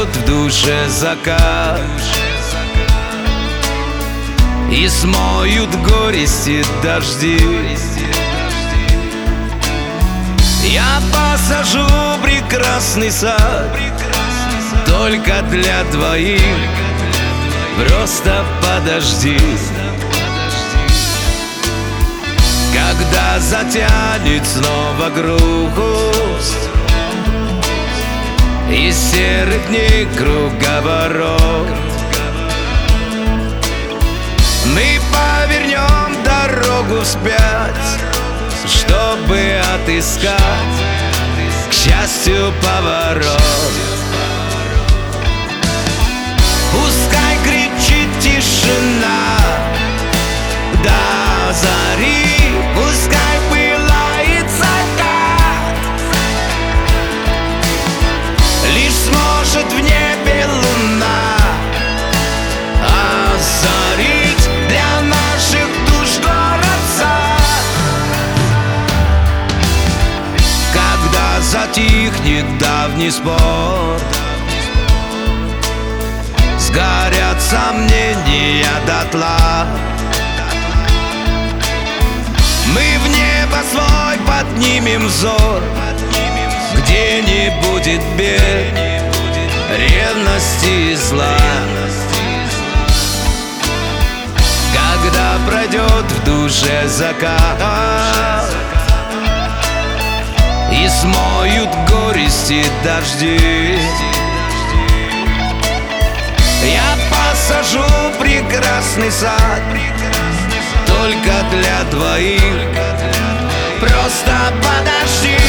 придет в душе закат и смоют горести дожди. Я посажу прекрасный сад только для двоих. Просто подожди, когда затянет снова грусть и серых дней круговорот, мы повернем дорогу вспять, чтобы отыскать, к счастью, поворот. Пускай кричит тишина до зари, пускай пылает закат, лишь сможет в небе луна озарить для наших душ город-сад. Когда затихнет давний спор, сгорят сомнения дотла, мы в небо свой поднимем взор, где не будет бед, ревности и зла. Когда пройдет в душе закат и смоют горести дожди, я посажу прекрасный сад только для двоих. Просто подожди.